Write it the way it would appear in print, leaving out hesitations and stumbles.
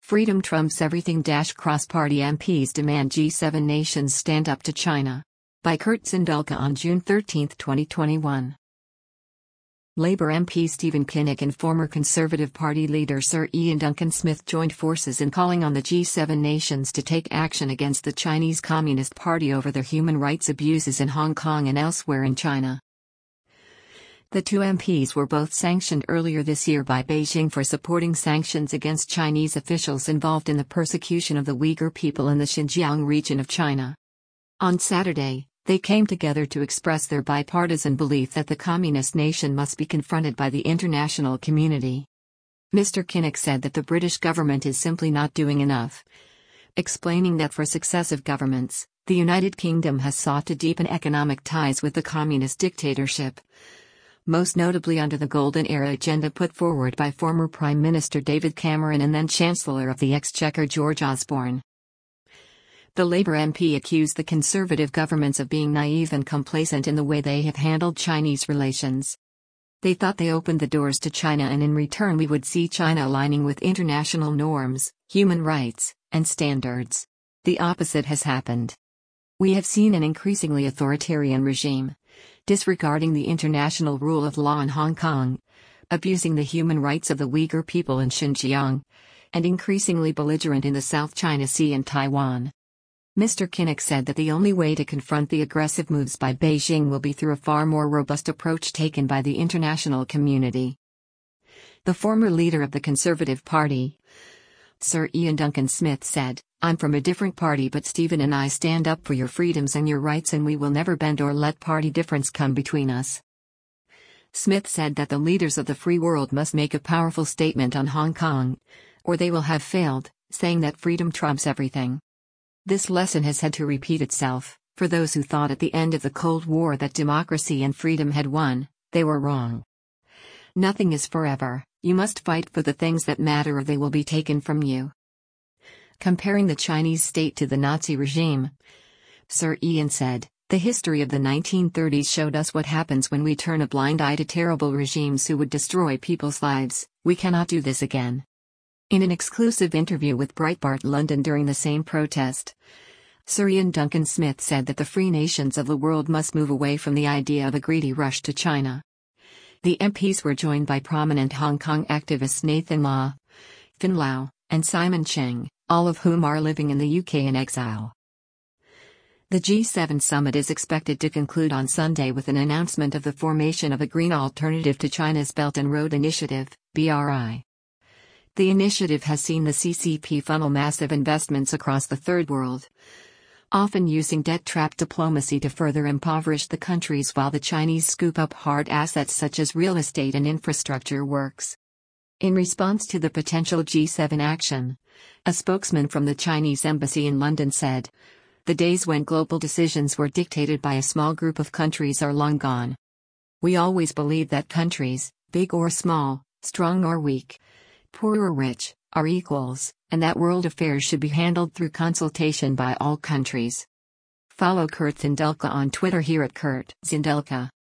Freedom trumps everything. Cross-party MPs demand G7 nations stand up to China. By Kurt Zindulka on June 13, 2021. Labour MP Stephen Kinnock and former Conservative Party leader Sir Ian Duncan Smith joined forces in calling on the G7 nations to take action against the Chinese Communist Party over their human rights abuses in Hong Kong and elsewhere in China. The two MPs were both sanctioned earlier this year by Beijing for supporting sanctions against Chinese officials involved in the persecution of the Uyghur people in the Xinjiang region of China. On Saturday, they came together to express their bipartisan belief that the communist nation must be confronted by the international community. Mr. Kinnock said that the British government is simply not doing enough, explaining that for successive governments, the United Kingdom has sought to deepen economic ties with the communist dictatorship, most notably under the Golden Era agenda put forward by former Prime Minister David Cameron and then Chancellor of the Exchequer George Osborne. The Labour MP accused the Conservative governments of being naive and complacent in the way they have handled Chinese relations. They thought they opened the doors to China and in return we would see China aligning with international norms, human rights, and standards. The opposite has happened. We have seen an increasingly authoritarian regime, disregarding the international rule of law in Hong Kong, abusing the human rights of the Uyghur people in Xinjiang, and increasingly belligerent in the South China Sea and Taiwan. Mr. Kinnock said that the only way to confront the aggressive moves by Beijing will be through a far more robust approach taken by the international community. The former leader of the Conservative Party, Sir Ian Duncan Smith said, "I'm from a different party but Stephen and I stand up for your freedoms and your rights and we will never bend or let party difference come between us." Smith said that the leaders of the free world must make a powerful statement on Hong Kong, or they will have failed, saying that freedom trumps everything. This lesson has had to repeat itself. For those who thought at the end of the Cold War that democracy and freedom had won, they were wrong. Nothing is forever. You must fight for the things that matter or they will be taken from you. Comparing the Chinese state to the Nazi regime, Sir Ian said, "The history of the 1930s showed us what happens when we turn a blind eye to terrible regimes who would destroy people's lives. We cannot do this again." In an exclusive interview with Breitbart London during the same protest, Sir Ian Duncan Smith said that the free nations of the world must move away from the idea of a greedy rush to China. The MPs were joined by prominent Hong Kong activists Nathan Law, Finn Lau, and Simon Cheng, all of whom are living in the UK in exile. The G7 summit is expected to conclude on Sunday with an announcement of the formation of a green alternative to China's Belt and Road Initiative, BRI. The initiative has seen the CCP funnel massive investments across the Third World, often using debt-trap diplomacy to further impoverish the countries while the Chinese scoop up hard assets such as real estate and infrastructure works. In response to the potential G7 action, a spokesman from the Chinese embassy in London said, "The days when global decisions were dictated by a small group of countries are long gone. We always believed that countries, big or small, strong or weak, poor or rich, are equals, and that world affairs should be handled through consultation by all countries." Follow Kurt Zindulka on Twitter here at Kurt Zindulka.